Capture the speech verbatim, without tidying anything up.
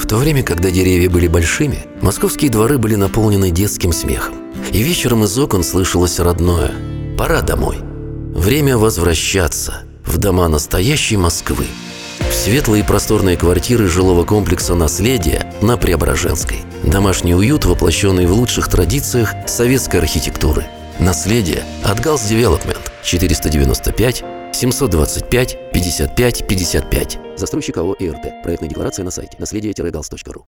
то время, когда деревья были большими, московские дворы были наполнены детским смехом. И вечером из окон слышалось родное: «Пора домой. Время возвращаться в дома настоящей Москвы». В светлые и просторные квартиры жилого комплекса «Наследие» на Преображенской. Домашний уют, воплощенный в лучших традициях советской архитектуры. «Наследие» от Галс Девелопмент. четыреста девяносто пять семьсот двадцать пять пятьдесят пять пятьдесят пять. Застройщик АО ИРТ. Проектная декларация на сайте наследие галс точка ру.